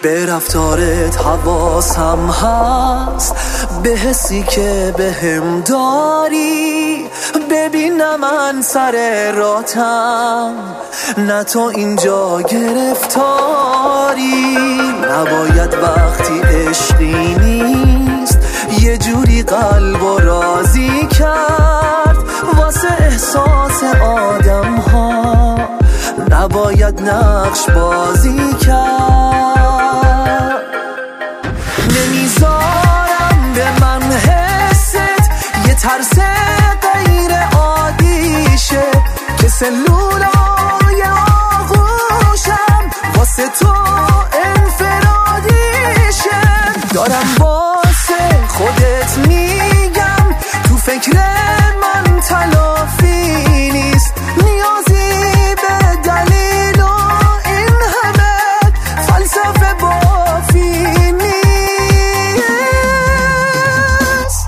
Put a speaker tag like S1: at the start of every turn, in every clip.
S1: به رفتارت حواسم هست، به حسی که بهم داری. ببینم من سر راتم، نه تو اینجا گرفتاری. نباید وقتی عشقی نیست یه جوری قلب و راضی کرد. واسه احساس آدم ها نباید نقش بازی کرد. نمیذارم به من حست یه ترس غیر عادی شه، که سلولای آغوشم واسه تو انفرادی شه. دارم واسه خودت میگم تو فکر من تلافی نیست، نیازی به دلیل و این همه فلسفه بافی نیست.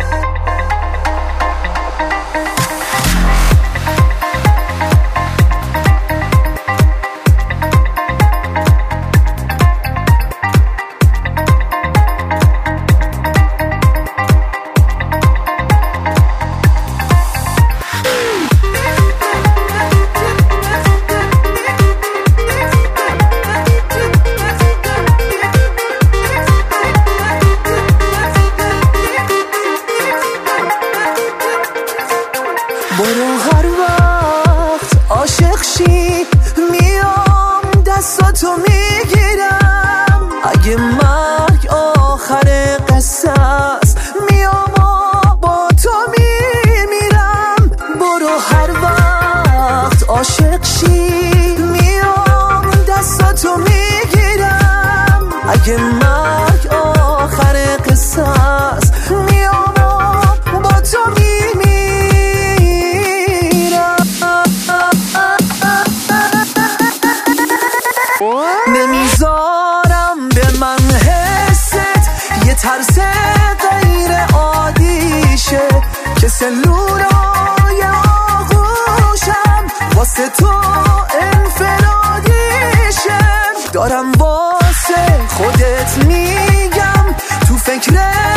S1: برو هر وقت عاشق شی میام دستاتو میگیرم. اگه مرگ آخر قصه است میام و با تو میمیرم. برو هر وقت عاشق شی میام دستاتو میگیرم. اگه مرگ آخر قصه است میام و با تو میمیرم. نمیذارم به من حست یه ترس غیر عادی شه، که سلولای آغوشم واسه تو انفرادی شه. دارم واسه خودت میگم تو فکر